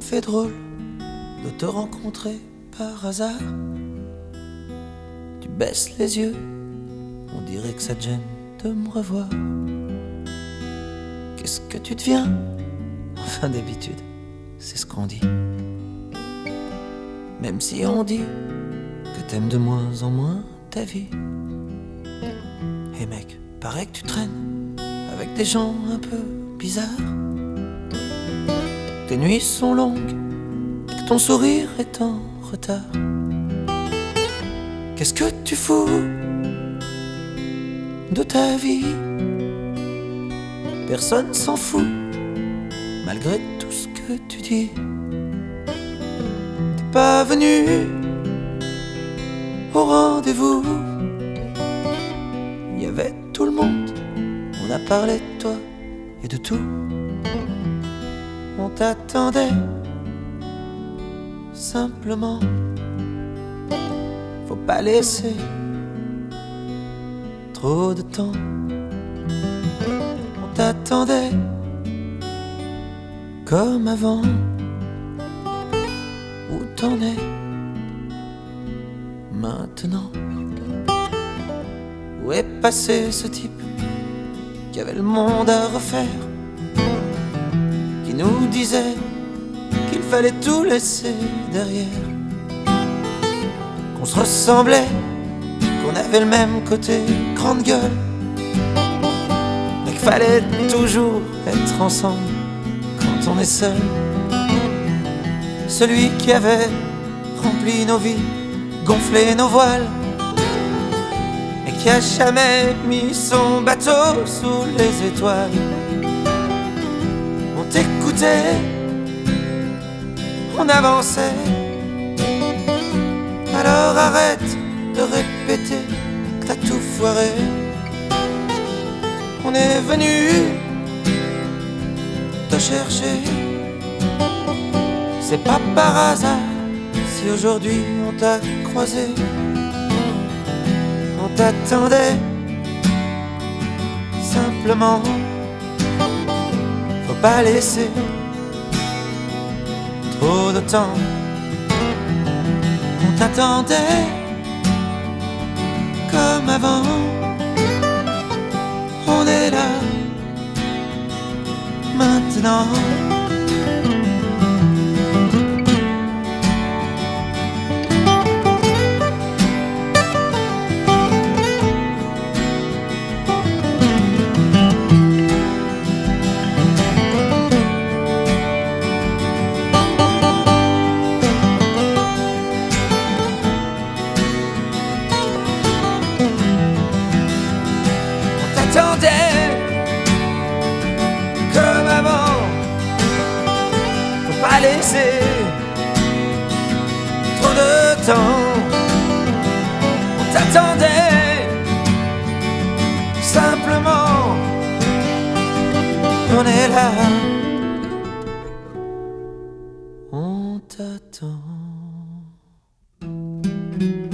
fait drôle de te rencontrer par hasard. Tu baisses les yeux, on dirait que ça te gêne de me revoir. Qu'est-ce que tu deviens? Enfin d'habitude, c'est ce qu'on dit. Même si on dit que t'aimes de moins en moins ta vie. Hey mec, paraît que tu traînes avec des gens un peu bizarres. Tes nuits sont longues et que ton sourire est en retard. Qu'est-ce que tu fous de ta vie? Personne s'en fout, malgré tout ce que tu dis. T'es pas venu au rendez-vous. Il y avait tout le monde, on a parlé de toi et de tout. On t'attendait simplement. Faut pas laisser trop de temps. On t'attendait comme avant. Où t'en es maintenant? Où est passé ce type qui avait le monde à refaire, qui nous disait qu'il fallait tout laisser derrière, qu'on se ressemblait, qu'on avait le même côté grande gueule, mais qu'il fallait toujours être ensemble quand on est seul. Celui qui avait rempli nos vies, gonflé nos voiles, et qui a jamais mis son bateau sous les étoiles. On t'écoutait, on avançait. Alors arrête de répéter que t'as tout foiré. On est venu te chercher. C'est pas par hasard si aujourd'hui on t'a croisé. On t'attendait simplement. Faut pas laisser trop de temps. On t'attendait comme avant. On est là maintenant. Comme avant, faut pas laisser trop de temps. On t'attendait simplement. On est là, on t'attend.